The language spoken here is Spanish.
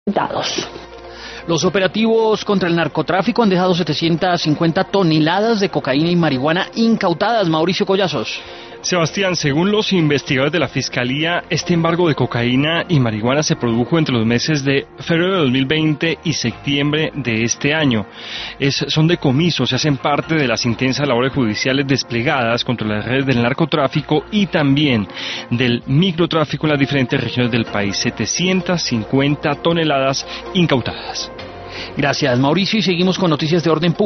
dados. Los operativos contra el narcotráfico han dejado 750 toneladas de cocaína y marihuana incautadas. Mauricio Collazos. Sebastián, según los investigadores de la Fiscalía, este embargo de cocaína y marihuana se produjo entre los meses de febrero de 2020 y septiembre de este año. Son decomisos y hacen parte de las intensas labores judiciales desplegadas contra las redes del narcotráfico y también del microtráfico en las diferentes regiones del país. 750 toneladas incautadas. Gracias, Mauricio, y seguimos con noticias de orden público.